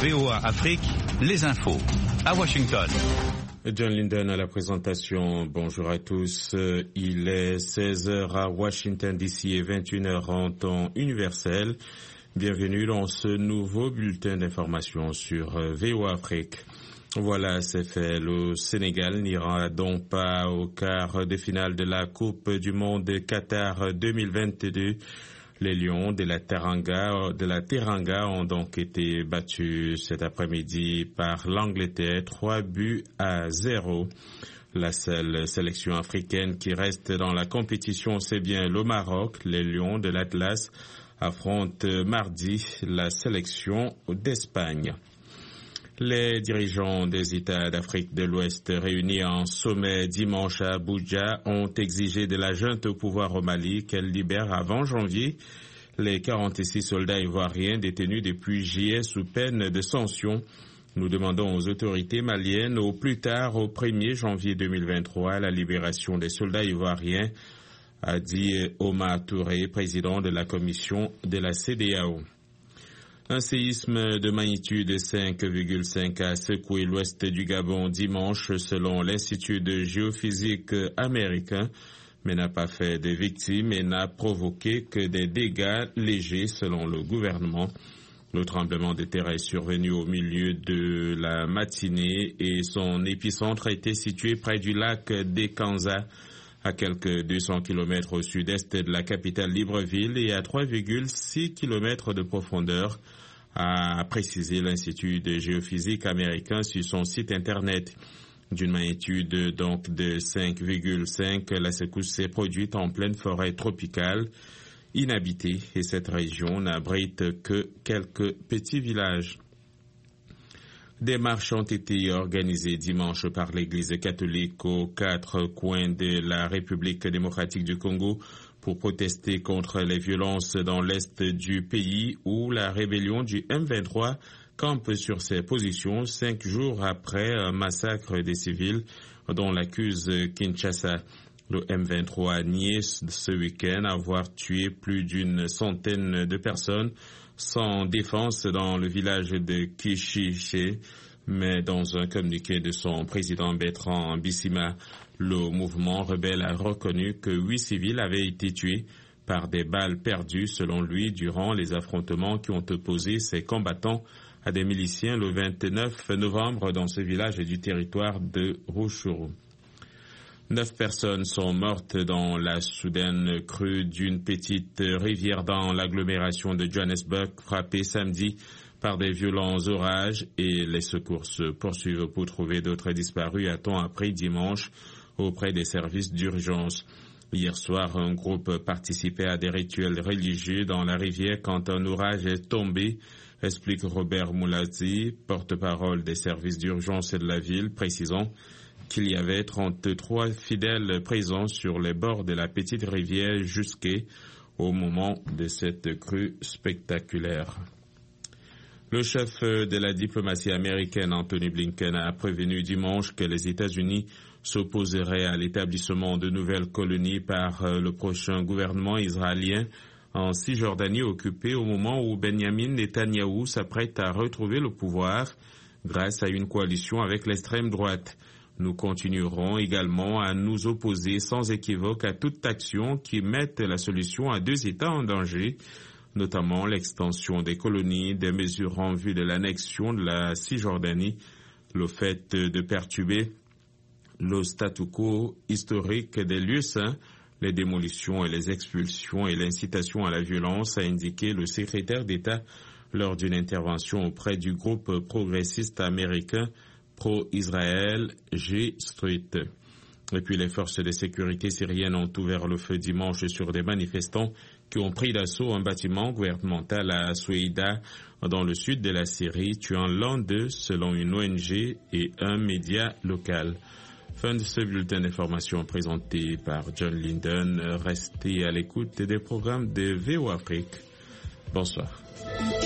VOA Afrique, les infos. À Washington. John Linden à la présentation. Bonjour à tous. Il est 16h à Washington DC et 21h en temps universel. Bienvenue dans ce nouveau bulletin d'information sur VOA Afrique. Voilà, c'est fait. Le Sénégal n'ira donc pas au quart de finale de la Coupe du Monde Qatar 2022. Les Lions de la Teranga ont donc été battus cet après-midi par l'Angleterre, 3-0. La seule sélection africaine qui reste dans la compétition, c'est bien le Maroc. Les Lions de l'Atlas affrontent mardi la sélection d'Espagne. Les dirigeants des États d'Afrique de l'Ouest réunis en sommet dimanche à Abuja ont exigé de la junte au pouvoir au Mali qu'elle libère avant janvier les 46 soldats ivoiriens détenus depuis juillet sous peine de sanction. Nous demandons aux autorités maliennes au plus tard au 1er janvier 2023 la libération des soldats ivoiriens, a dit Omar Touré, président de la commission de la CEDEAO. Un séisme de magnitude 5,5 a secoué l'ouest du Gabon dimanche selon l'Institut de géophysique américain, mais n'a pas fait de victimes et n'a provoqué que des dégâts légers selon le gouvernement. Le tremblement de terre est survenu au milieu de la matinée et son épicentre était situé près du lac d'Ekanza, à quelques 200 km au sud-est de la capitale Libreville et à 3,6 km de profondeur, a précisé l'Institut de géophysique américain sur son site internet. D'une magnitude donc de 5,5, la secousse s'est produite en pleine forêt tropicale inhabitée et cette région n'abrite que quelques petits villages. Des marches ont été organisées dimanche par l'Église catholique aux 4 coins de la République démocratique du Congo pour protester contre les violences dans l'est du pays où la rébellion du M23 campe sur ses positions 5 jours après un massacre des civils dont l'accuse Kinshasa. Le M23 a nié ce week-end avoir tué plus d'une centaine de personnes sans défense dans le village de Kishiché, mais dans un communiqué de son président Bertrand Bissima, le mouvement rebelle a reconnu que 8 civils avaient été tués par des balles perdues, selon lui, durant les affrontements qui ont opposé ces combattants à des miliciens le 29 novembre dans ce village du territoire de Rutshuru. 9 personnes sont mortes dans la soudaine crue d'une petite rivière dans l'agglomération de Johannesburg, frappée samedi par des violents orages, et les secours se poursuivent pour trouver d'autres disparus, a-t-on appris dimanche auprès des services d'urgence. Hier soir, un groupe participait à des rituels religieux dans la rivière quand un orage est tombé, explique Robert Moulazi, porte-parole des services d'urgence de la ville, précisant qu'il y avait 33 fidèles présents sur les bords de la petite rivière jusqu'au moment de cette crue spectaculaire. Le chef de la diplomatie américaine, Anthony Blinken, a prévenu dimanche que les États-Unis s'opposeraient à l'établissement de nouvelles colonies par le prochain gouvernement israélien en Cisjordanie occupée au moment où Benjamin Netanyahou s'apprête à retrouver le pouvoir grâce à une coalition avec l'extrême droite. Nous continuerons également à nous opposer sans équivoque à toute action qui mette la solution à 2 États en danger, notamment l'extension des colonies, des mesures en vue de l'annexion de la Cisjordanie, le fait de perturber le statu quo historique des lieux saints, les démolitions et les expulsions et l'incitation à la violence, a indiqué le secrétaire d'État lors d'une intervention auprès du groupe progressiste américain pro-Israël G Street. Et puis les forces de sécurité syriennes ont ouvert le feu dimanche sur des manifestants qui ont pris d'assaut un bâtiment gouvernemental à Soueïda, dans le sud de la Syrie, tuant l'un d'eux selon une ONG et un média local. Fin de ce bulletin d'information présenté par John Linden. Restez à l'écoute des programmes de VOA Afrique. Bonsoir.